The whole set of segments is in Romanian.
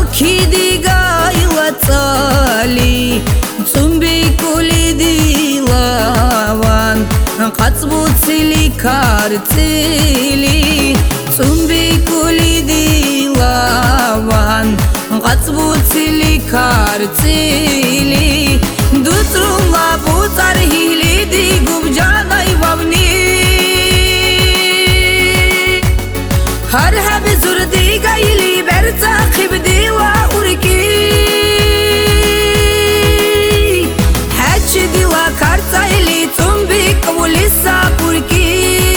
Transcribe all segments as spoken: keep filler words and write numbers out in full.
Alkidiga ilatsali Tsumbi kulidi lavan Qatsbutsili kartsili Tsumbi kulidi lavan Qatsbutsili kartsili Dutrumla butar hilidi gubjanay vavni Har heb zurdi gayli berta khibdi wa urki Hach dila kartayli tumbi kawlisa purki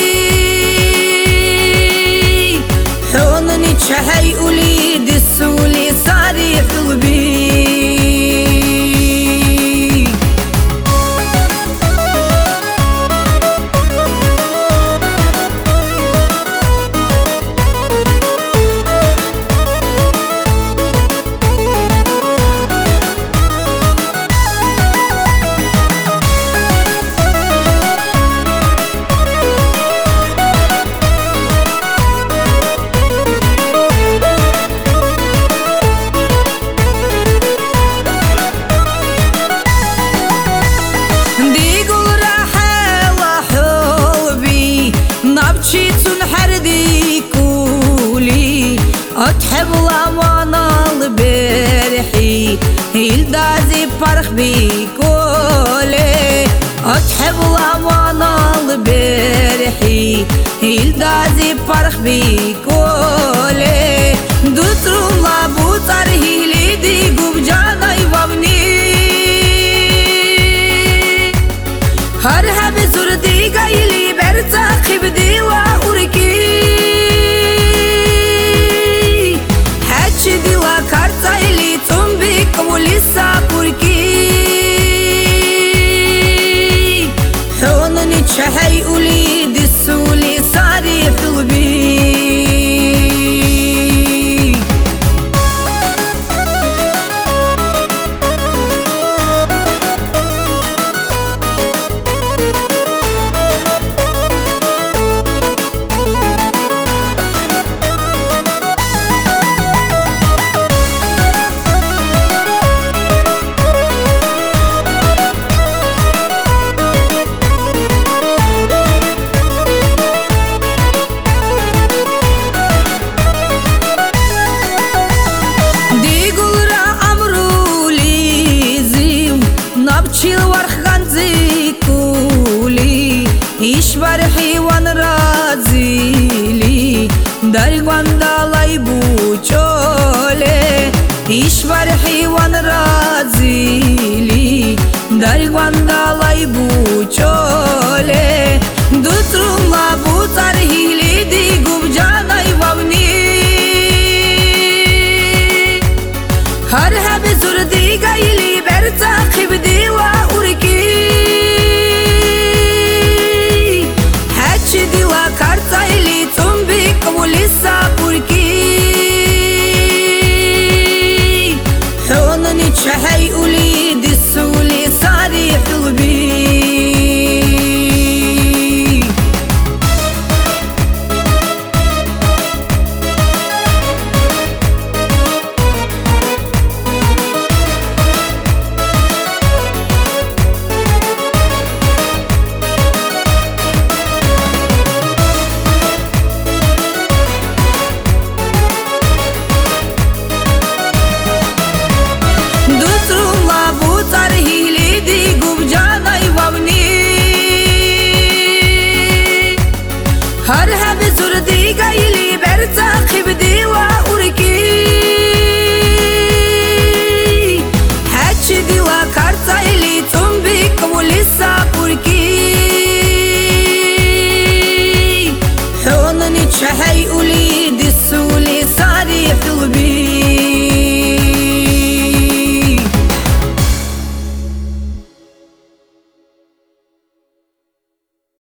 Hunni chahay uli disuli sari qulbi أتحب الأمانة البرحي يلدازي فرح بكولي أتحب الأمانة البرحي يلدازي فرح بكولي دوترم لابو ترهي لدي قبجانا يبابني هرهب زردي قايلي برتاقب دي وأوركي Dila kartayli tumbi kawlisa purki Hunni chahay uli disuli sari qulbi Ishbarhi wan razili Dargwandalay buchole Ishbarhi wan razili Dargwandalay buchole Dutrumla butar hilidi gubjanay vavni Har heb zurdi gayli berta khibdi wa urki Dila kartayli tumbi kawlisa purki Hunni chahay uli disuli sari qulbi Har heb zurdi gayli bertaqib di wa urki Hach dila kartayli tumbi kawlisa purki